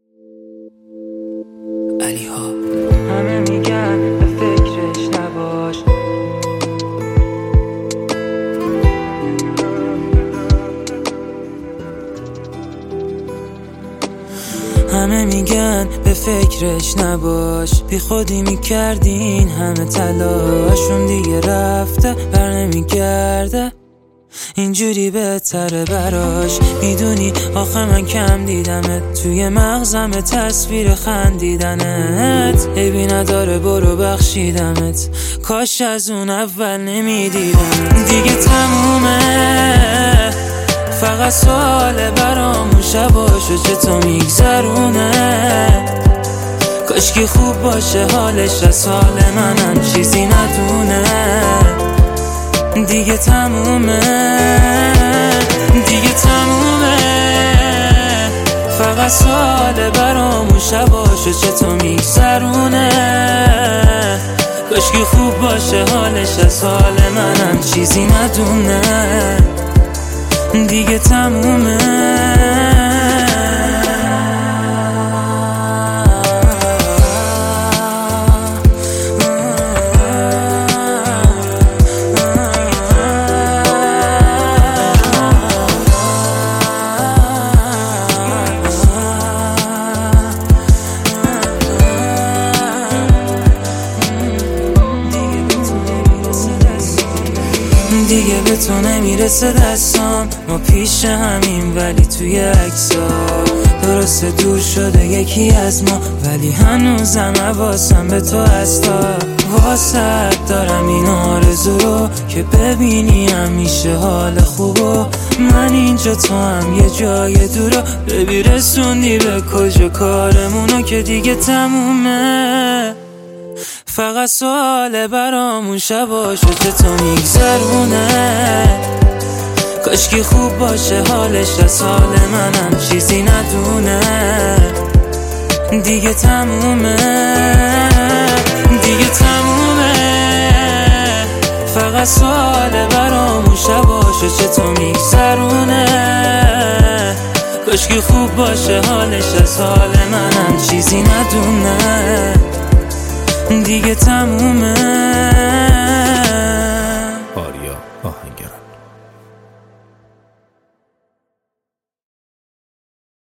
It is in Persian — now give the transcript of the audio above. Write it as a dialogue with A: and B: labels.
A: علی ها.
B: همه میگن به فکرش نباش، همه میگن به فکرش نباش، بی خودی میکردین همه تلاشون دیگه رفته بر نمیگرده، اینجوری بهتره براش. میدونی آخه من کم دیدمت، توی مغزم تصویر خندیدنت عیبی نداره، برو بخشیدمت، کاش از اون اول نمیدیدم. دیگه تمومه، فقط سوال برامون شباشو چطور میگذرونه، کاش که خوب باشه حالش، از حال منم چیزی ندونه. دیگه تمومه، دیگه تمومه، فقط سوال برامون شباشو چطور میگذرونه، کاش که خوب باشه حالش، از حال منم چیزی ندونه. دیگه تمومه. دیگه به تو نمیرسه دستام، ما پیش همین ولی توی عکس‌ها درسته دور شده یکی از ما، ولی هنوزم حواسم به تو هستا. واسه دارم این آرزو رو که ببینی همیشه حال خوبو، من اینجا تو هم یه جای دورو، ببی رسوندی به کجا کارمونو که دیگه تمومه. فقط سوال برامون شباشو چطور میگذرونه، کاش که خوب باشه حالش، از حال منم چیزی ندونه. دیگه تمومه، دیگه تمومه، فقط سوال برامون شباشو چطور میگذرونه، کاش که خوب باشه حالش، از حال منم چیزی ندونه. دیگه تمومه.